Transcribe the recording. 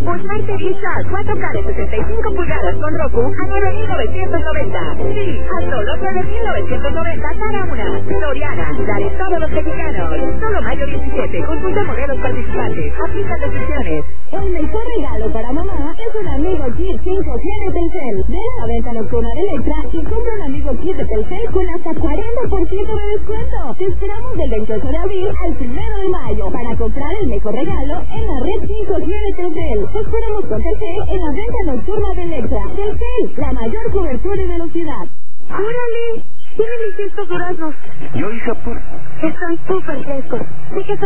Un Smart TV Plus 4K de 65 pulgadas con Roku a 9,990. Sí, a solo 9,990 cada una. Soriana, dale todos los mexicanos. Solo mayo 17, consulta modelos participantes. Aplica restricciones. El mejor regalo para mamá es un amigo kit 5G de Telcel. Ven a la venta nocturna de Electra y compra un amigo kit de Telcel con hasta 40% de descuento. Te esperamos del 28 de abril al 1 de mayo para comprar el mejor regalo en la red 5G de Telcel. Te esperamos con Telcel en la venta nocturna de Electra. Telcel, la mayor cobertura y velocidad. ¡Órale! ¿Quién eligió estos duraznos? Yo, hija, pues. Están súper frescos. Fíjate